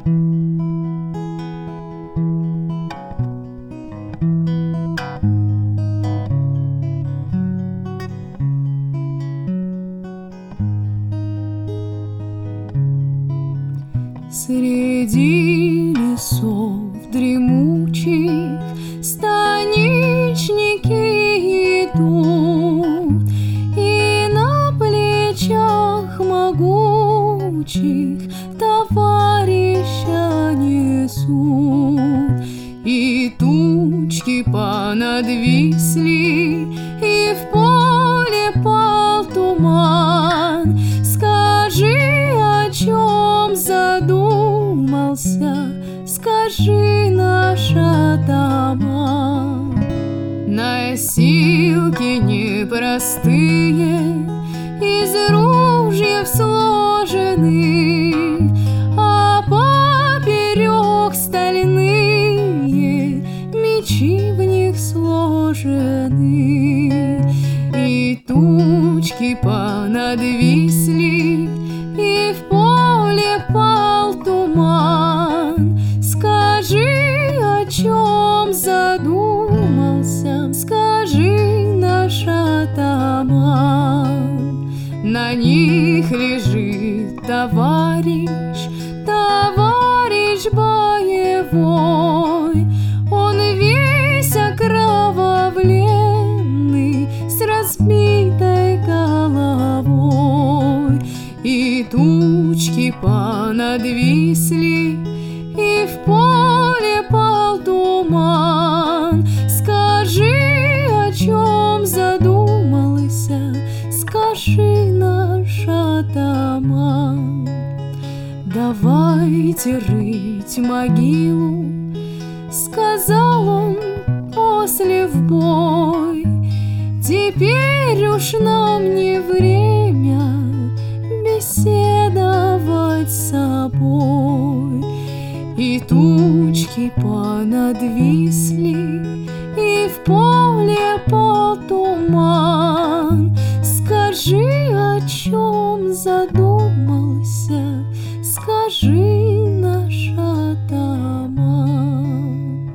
Среди лесов дремучих станичники идут, и на плечах могучих товарища несут. И тучки понадвисли, и в поле пал туман. Скажи, о чем задумался, скажи, наш атаман. Носилки непростые из ружьев сложены, а поперек стальные мечи в них сложены. И тучки понадвисли, и в поле пал туман. Скажи, о чем задумался, скажи, наш атаман. На них лежит товарищ, товарищ боевой. Он весь окровавленный, с разбитой головой. И тучки понадвисли, и в поле пал туман. Скажи, о чем задумался, скажи, наш атаман. Давайте рыть могилу, сказал он после в бой. Теперь уж нам не время беседовать с собой. И тучки понадвисли, и в поле пал туман. Скажи, о чем задумался,